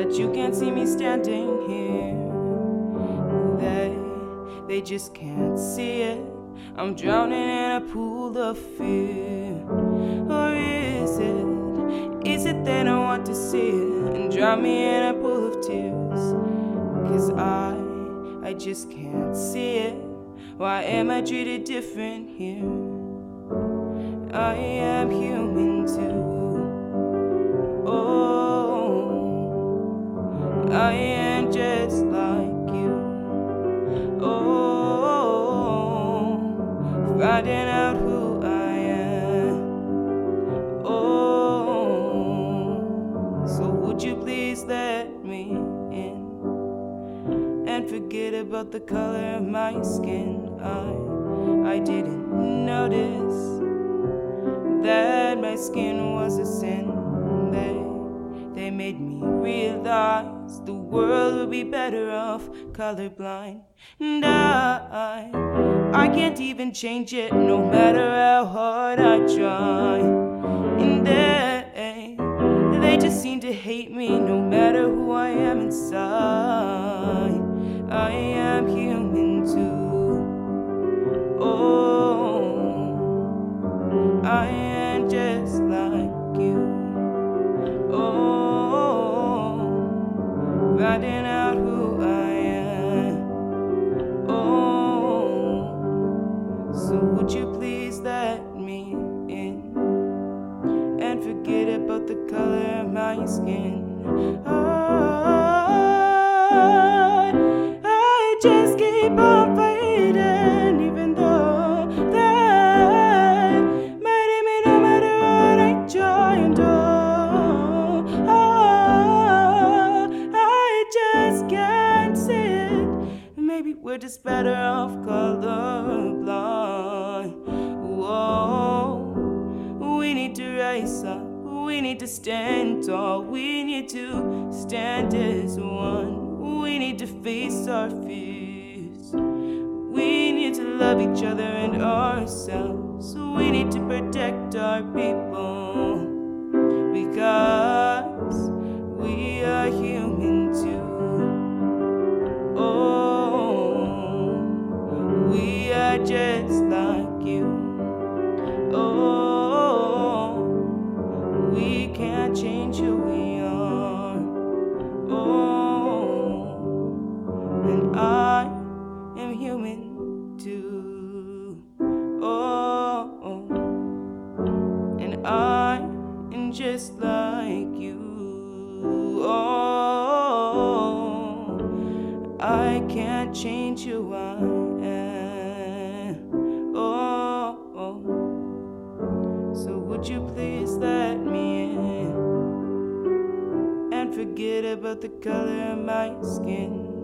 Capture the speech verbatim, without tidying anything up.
that you can't see me standing here. They, they just can't see it. I'm drowning in a pool of fear. Or is it, is it they don't want to see it and drown me in a pool of tears? Cause I, I just can't see it. Why am I treated different here? I am human too. Oh, I am just like you. Oh, finding out who I am. Oh, so would you please let me in and forget about the color of my skin? I, I didn't notice that my skin was a sin. They, they made me realize the world would be better off colorblind. And I, I can't even change it, no matter how hard I try. And they, they just seem to hate me, no matter who I am inside. I am human too. Oh, I am just like you. Oh, finding out who I am. Oh, so would you please let me in and forget about the color of my skin? I, I just keep on fighting, even though that might hit me no matter what I try and do. Oh, I just can't see it. Maybe we're just better off colorblind. Whoa, we need to rise up. We need to stand tall. We need to stand as one. We need to face our fears. We need to love each other and ourselves. We need to protect our people, because we are human too. Oh, we are just like you. Oh, we can't change who we are. Oh, and I am human too. Oh, and I am just like you. Oh, I can't change who I am. Oh, so would you please let me in and forget about the color of my skin?